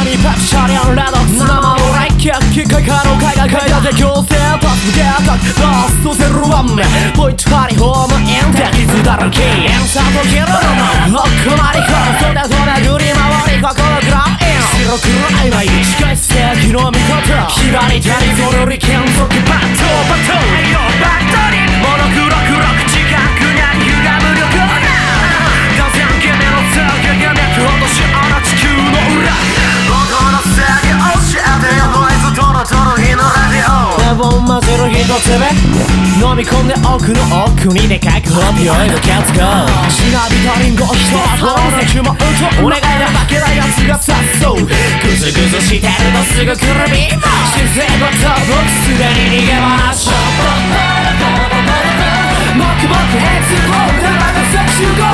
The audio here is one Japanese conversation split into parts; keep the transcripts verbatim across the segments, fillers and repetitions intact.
にパプシャリアンラドックス生オライキャッキカイカロ海外海外で強制パスゲーカクラストゼロワン目ポイントハリホームインテキズダルキーエンサーとキルのお困りから袖と巡り回りここのグラウン白黒曖昧近い正義の味方左手にゾルリ剣属バットバット栄養バットにモノクロ黒口角にあり歪む力なガセンケメの通過が脈落とし穴地球の裏僕の正義教えてよノイズとのとの日のラジオレボン混ぜる一つ目飲み込んで奥の奥にでかくホピオイドキャッツゴーしなびたリンゴ一つの責務とお願いなだけなやつがさっそうグズグズしてるとすぐくるみ自然と僕すでに逃げ話もくもくヘッズボールだらが接集合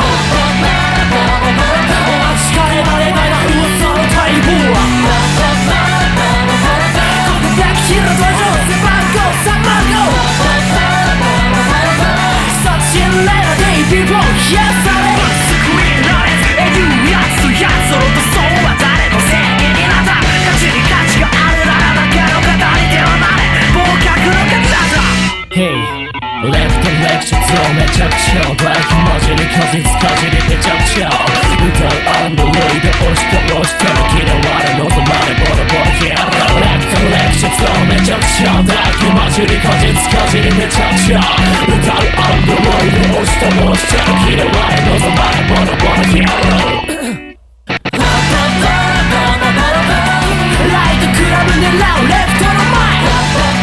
お待ちかねられないな噂の待望はここできる途上背番号さんまんごSuch a lady people Yes I am Screen lights えぐいやつとやつろとそうは誰の正義になった価値に価値があるならだけの方に手をなれ暴虐の方だ Hey レフトレクチャーめちゃくちゃバイク文字にこじつかじりめちゃくちゃ歌うアンドロイド押して押して嫌われ望まれボロボロヒアロレフトレクチャーめちゃくちゃバイク文字にこじつかじりめちゃくちゃ歌うアンドロイド押して押して嫌われ望まれボロボロヒアロライトクラブ狙うレフトの前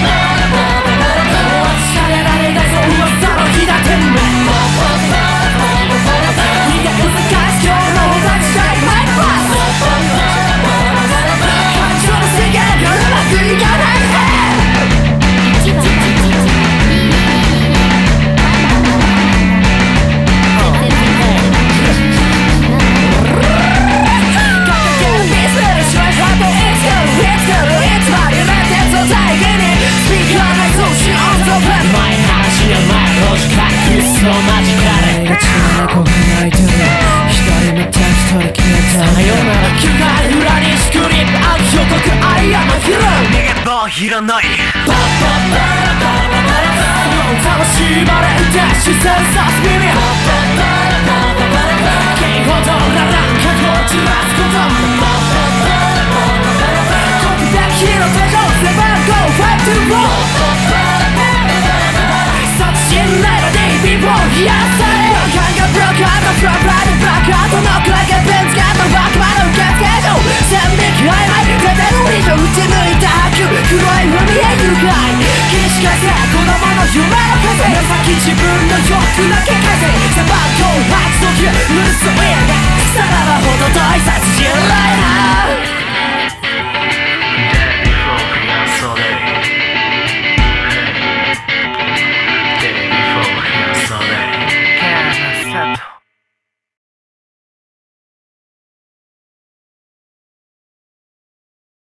いらないバッバッバラバラバラバラ楽しまれて自然さす耳バッバッバラバラバラバラ気ほどならん過去を散らすことバッバッバラバラバラバラ特別ヒーロー手錠背番号ファイブツーフォーバッバッバラバラバラバラ殺人ライバー ディービー ボール癒されブラックがブラックアウトフラッライドブラックアウトノックライクベンツガードバックマの受付所線引き曖昧手でのりと打ち抜いた白黒い海へ行くかい起死回生子供の夢の風目先自分の欲なき風背番号発動機うるすいやがさらばほど遠い殺人ライブ